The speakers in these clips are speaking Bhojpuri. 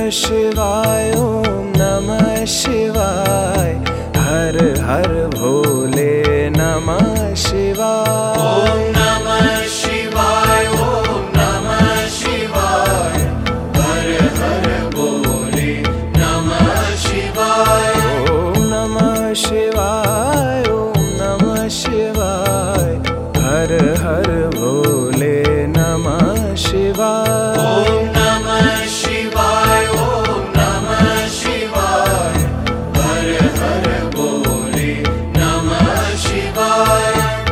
शिवाय ओम नमः शिवाय। हर हर भोले नमः शिवाय। ओम नमः शिवाय ओम नमः शिवाय। हर हर भोले नमः शिवाय। ओम नमः शिवाय ओम नमः शिवाय। हर हर भोले नमः शिवाय। ओम नमः शिवाय ओम नमः शिवाय। हर हर भोले नमः शिवाय।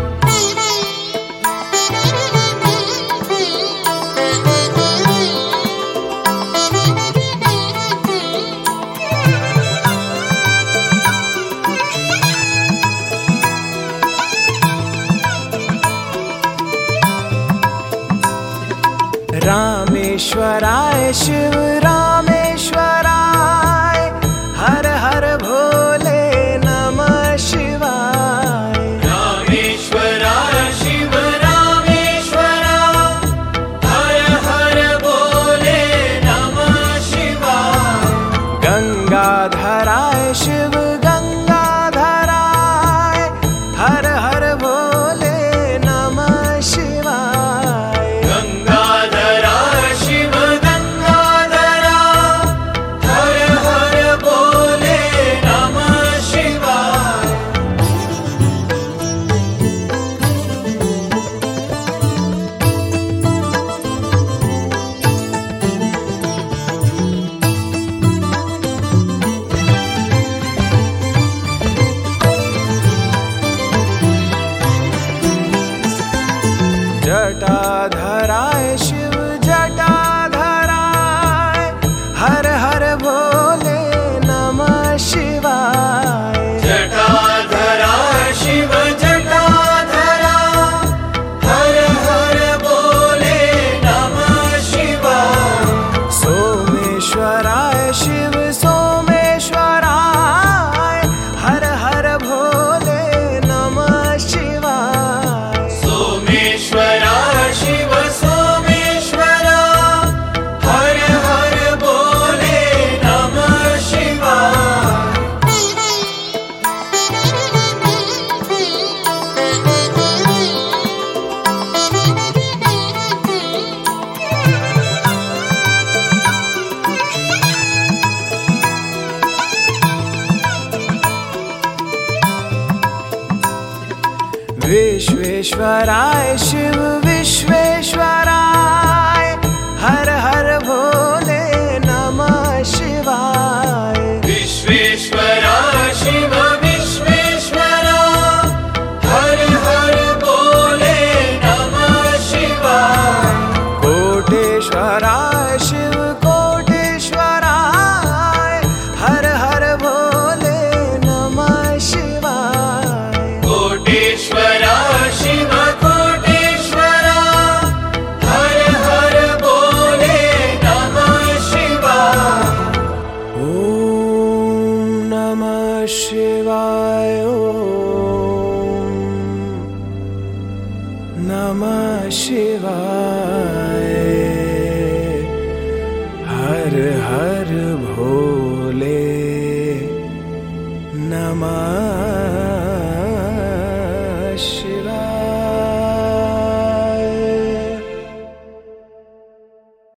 रामेश्वराय शिव रामेश्वराय। हर हर भोले नमः शिवाय। रामेश्वराय शिव रामेश्वराय। हर हर भोले नमः शिवाय। गंगाधराय शिव गंगाधराय। हर हर भोले नमः शिवाय। गंगाधराय शिव गंगाधराय। हर हर भोले नमः शिवाय। जटाधराय शिव जटाधराय। हर हर भोले नमः शिवाय। जटाधराय शिव जटाधराय। हर हर भोले नमः शिवाय। सोमेश्वराय शिव सोमेश्वराय। हर हर भोले नमः शिवाय। सोमेश्वराय शिव सोमेश्वराय। हर हर भोले नमः शिवाय। विश्वेश्वराय शिव विश्वेश्वराय। हर हर भोले नमः शिवाय। विश्वेश्वराय शिव विश्वेश्वराय। हर हर भोले नमः शिवाय। कोटेश्वराय शिव कोटेश्वराय। हर हर भोले नमः शिवाय। कोटेश्वराय शिव कोटेश्वराय। हर हर भोले नमः शिवाय। ओम नमः शिवाय ओम नमः शिवाय। हर हर भोले नमः